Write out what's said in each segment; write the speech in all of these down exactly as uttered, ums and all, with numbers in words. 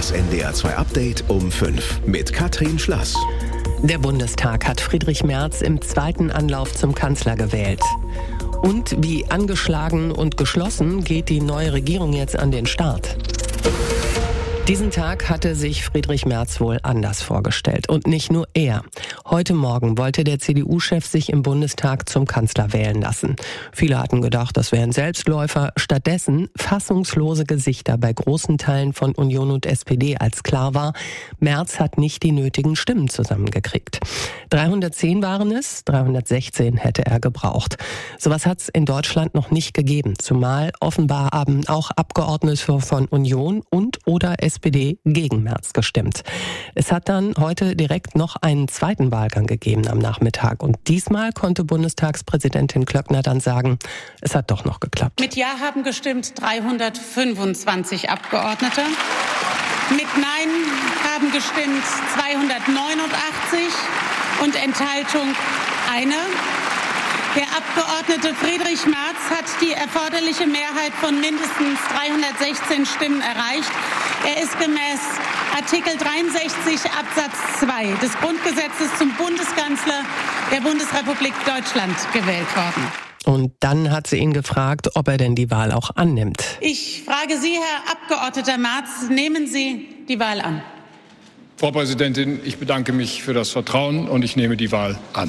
Das N D R zwei Update um fünf mit Katrin Schlass. Der Bundestag hat Friedrich Merz im zweiten Anlauf zum Kanzler gewählt. Und wie angeschlagen und geschlossen geht die neue Regierung jetzt an den Start? Diesen Tag hatte sich Friedrich Merz wohl anders vorgestellt. Und nicht nur er. Heute Morgen wollte der C D U-Chef sich im Bundestag zum Kanzler wählen lassen. Viele hatten gedacht, das wäre ein Selbstläufer. Stattdessen fassungslose Gesichter bei großen Teilen von Union und S P D, als klar war, Merz hat nicht die nötigen Stimmen zusammengekriegt. dreihundertzehn waren es, dreihundertsechzehn hätte er gebraucht. Sowas hat es in Deutschland noch nicht gegeben. Zumal offenbar haben auch Abgeordnete von Union und oder S P D gegen Merz gestimmt. Es hat dann heute direkt noch einen zweiten Wahlgang gegeben am Nachmittag. Und diesmal konnte Bundestagspräsidentin Klöckner dann sagen, es hat doch noch geklappt. Mit Ja haben gestimmt dreihundertfünfundzwanzig Abgeordnete. Mit Nein haben gestimmt zweihundertneunundachtzig und Enthaltung eine. Der Abgeordnete Friedrich Merz hat die erforderliche Mehrheit von mindestens dreihundertsechzehn Stimmen erreicht. Er ist gemäß Artikel dreiundsechzig Absatz zwei des Grundgesetzes zum Bundeskanzler der Bundesrepublik Deutschland gewählt worden. Und dann hat sie ihn gefragt, ob er denn die Wahl auch annimmt. Ich frage Sie, Herr Abgeordneter Merz, nehmen Sie die Wahl an? Frau Präsidentin, ich bedanke mich für das Vertrauen und ich nehme die Wahl an.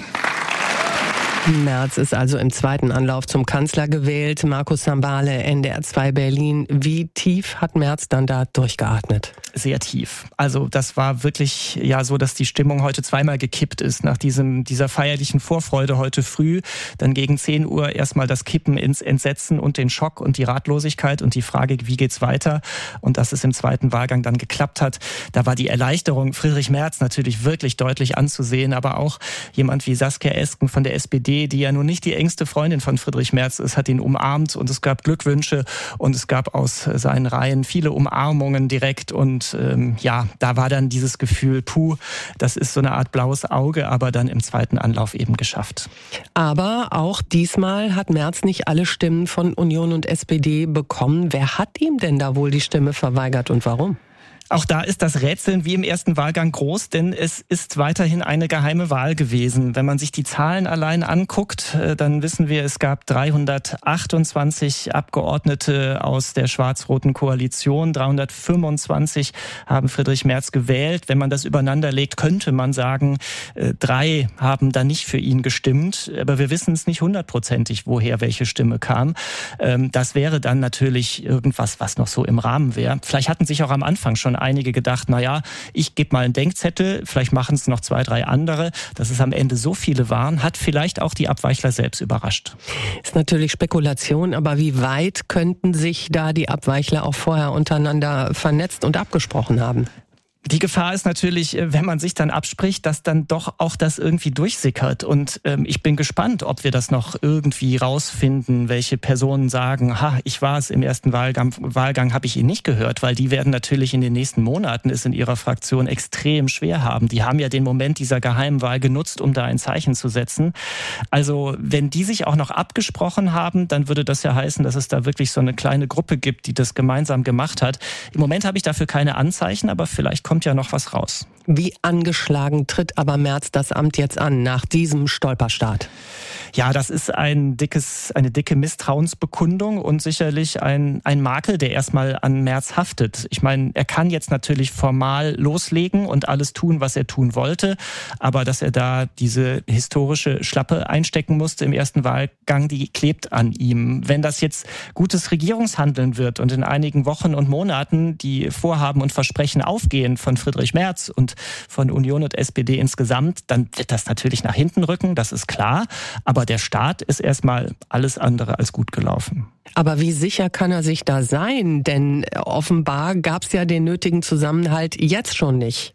Merz ist also im zweiten Anlauf zum Kanzler gewählt. Markus Sambale, N D R zwei Berlin. Wie tief hat Merz dann da durchgeatmet? Sehr tief. Also das war wirklich ja so, dass die Stimmung heute zweimal gekippt ist. Nach diesem dieser feierlichen Vorfreude heute früh, dann gegen zehn Uhr erstmal das Kippen ins Entsetzen und den Schock und die Ratlosigkeit und die Frage, wie geht's weiter? Und dass es im zweiten Wahlgang dann geklappt hat, da war die Erleichterung Friedrich Merz natürlich wirklich deutlich anzusehen, aber auch jemand wie Saskia Esken von der S P D, die ja nun nicht die engste Freundin von Friedrich Merz ist, hat ihn umarmt und es gab Glückwünsche und es gab aus seinen Reihen viele Umarmungen direkt und ähm, ja, da war dann dieses Gefühl, puh, das ist so eine Art blaues Auge, aber dann im zweiten Anlauf eben geschafft. Aber auch diesmal hat Merz nicht alle Stimmen von Union und S P D bekommen. Wer hat ihm denn da wohl die Stimme verweigert und warum? Auch da ist das Rätseln wie im ersten Wahlgang groß, denn es ist weiterhin eine geheime Wahl gewesen. Wenn man sich die Zahlen allein anguckt, dann wissen wir, es gab dreihundertachtundzwanzig Abgeordnete aus der schwarz-roten Koalition. dreihundertfünfundzwanzig haben Friedrich Merz gewählt. Wenn man das übereinander legt, könnte man sagen, drei haben da nicht für ihn gestimmt. Aber wir wissen es nicht hundertprozentig, woher welche Stimme kam. Das wäre dann natürlich irgendwas, was noch so im Rahmen wäre. Vielleicht hatten sich auch am Anfang schon einige gedacht, na ja, ich gebe mal einen Denkzettel, vielleicht machen es noch zwei, drei andere. Dass es am Ende so viele waren, hat vielleicht auch die Abweichler selbst überrascht. Ist natürlich Spekulation, aber wie weit könnten sich da die Abweichler auch vorher untereinander vernetzt und abgesprochen haben? Die Gefahr ist natürlich, wenn man sich dann abspricht, dass dann doch auch das irgendwie durchsickert. Und ähm, ich bin gespannt, ob wir das noch irgendwie rausfinden, welche Personen sagen, ha, ich war es im ersten Wahlgang, Wahlgang habe ich ihn nicht gehört, weil die werden natürlich in den nächsten Monaten es in ihrer Fraktion extrem schwer haben. Die haben ja den Moment dieser geheimen Wahl genutzt, um da ein Zeichen zu setzen. Also wenn die sich auch noch abgesprochen haben, dann würde das ja heißen, dass es da wirklich so eine kleine Gruppe gibt, die das gemeinsam gemacht hat. Im Moment habe ich dafür keine Anzeichen, aber vielleicht kommt ja noch was raus. Wie angeschlagen tritt aber Merz das Amt jetzt an, nach diesem Stolperstart? Ja, das ist ein dickes, eine dicke Misstrauensbekundung und sicherlich ein, ein Makel, der erstmal an Merz haftet. Ich meine, er kann jetzt natürlich formal loslegen und alles tun, was er tun wollte, aber dass er da diese historische Schlappe einstecken musste im ersten Wahlgang, die klebt an ihm. Wenn das jetzt gutes Regierungshandeln wird und in einigen Wochen und Monaten die Vorhaben und Versprechen aufgehen von Friedrich Merz und von Union und S P D insgesamt, dann wird das natürlich nach hinten rücken, das ist klar. Aber der Start ist erstmal alles andere als gut gelaufen. Aber wie sicher kann er sich da sein? Denn offenbar gab es ja den nötigen Zusammenhalt jetzt schon nicht.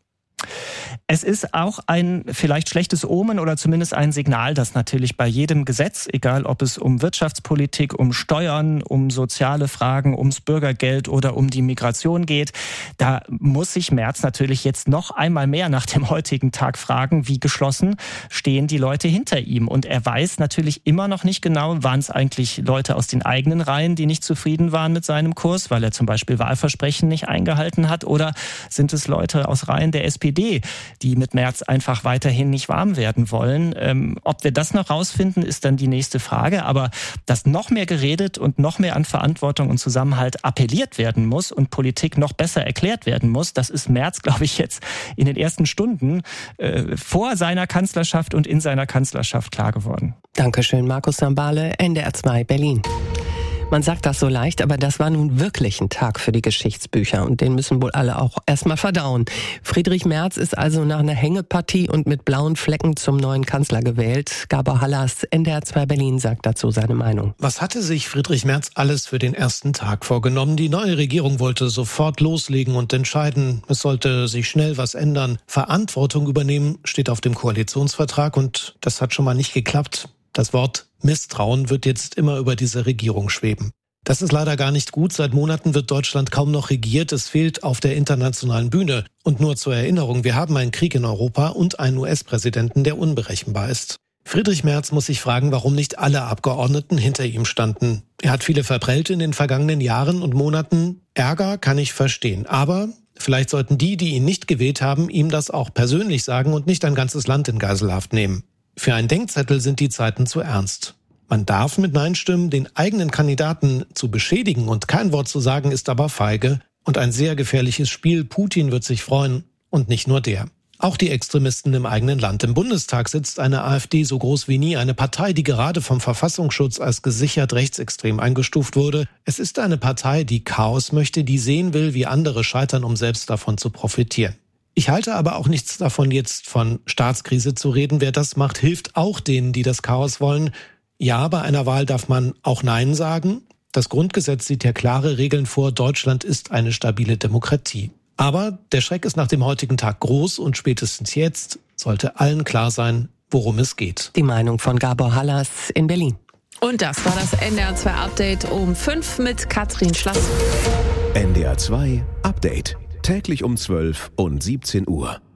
Es ist auch ein vielleicht schlechtes Omen oder zumindest ein Signal, dass natürlich bei jedem Gesetz, egal ob es um Wirtschaftspolitik, um Steuern, um soziale Fragen, ums Bürgergeld oder um die Migration geht, da muss sich Merz natürlich jetzt noch einmal mehr nach dem heutigen Tag fragen, wie geschlossen stehen die Leute hinter ihm. Und er weiß natürlich immer noch nicht genau, waren es eigentlich Leute aus den eigenen Reihen, die nicht zufrieden waren mit seinem Kurs, weil er zum Beispiel Wahlversprechen nicht eingehalten hat, oder sind es Leute aus Reihen der S P D, die mit Merz einfach weiterhin nicht warm werden wollen. Ähm, ob wir das noch rausfinden, ist dann die nächste Frage. Aber dass noch mehr geredet und noch mehr an Verantwortung und Zusammenhalt appelliert werden muss und Politik noch besser erklärt werden muss, das ist Merz, glaube ich, jetzt in den ersten Stunden äh, vor seiner Kanzlerschaft und in seiner Kanzlerschaft klar geworden. Dankeschön, Markus Sambale, N D R zwei Berlin. Man sagt das so leicht, aber das war nun wirklich ein Tag für die Geschichtsbücher und den müssen wohl alle auch erstmal verdauen. Friedrich Merz ist also nach einer Hängepartie und mit blauen Flecken zum neuen Kanzler gewählt. Gabor Hallas, N D R zwei Berlin, sagt dazu seine Meinung. Was hatte sich Friedrich Merz alles für den ersten Tag vorgenommen? Die neue Regierung wollte sofort loslegen und entscheiden. Es sollte sich schnell was ändern. Verantwortung übernehmen steht auf dem Koalitionsvertrag und das hat schon mal nicht geklappt. Das Wort Misstrauen wird jetzt immer über diese Regierung schweben. Das ist leider gar nicht gut. Seit Monaten wird Deutschland kaum noch regiert. Es fehlt auf der internationalen Bühne. Und nur zur Erinnerung, wir haben einen Krieg in Europa und einen U S-Präsidenten, der unberechenbar ist. Friedrich Merz muss sich fragen, warum nicht alle Abgeordneten hinter ihm standen. Er hat viele verprellt in den vergangenen Jahren und Monaten. Ärger kann ich verstehen. Aber vielleicht sollten die, die ihn nicht gewählt haben, ihm das auch persönlich sagen und nicht ein ganzes Land in Geiselhaft nehmen. Für einen Denkzettel sind die Zeiten zu ernst. Man darf mit Nein stimmen, den eigenen Kandidaten zu beschädigen und kein Wort zu sagen, ist aber feige und ein sehr gefährliches Spiel. Putin wird sich freuen und nicht nur der. Auch die Extremisten im eigenen Land. Im Bundestag sitzt eine AfD so groß wie nie, eine Partei, die gerade vom Verfassungsschutz als gesichert rechtsextrem eingestuft wurde. Es ist eine Partei, die Chaos möchte, die sehen will, wie andere scheitern, um selbst davon zu profitieren. Ich halte aber auch nichts davon, jetzt von Staatskrise zu reden. Wer das macht, hilft auch denen, die das Chaos wollen. Ja, bei einer Wahl darf man auch Nein sagen. Das Grundgesetz sieht ja klare Regeln vor. Deutschland ist eine stabile Demokratie. Aber der Schreck ist nach dem heutigen Tag groß und spätestens jetzt sollte allen klar sein, worum es geht. Die Meinung von Gabor Hallas in Berlin. Und das war das N D R zwei Update um fünf mit Katrin Schlass. N D R zwei Update. Täglich um zwölf und siebzehn Uhr.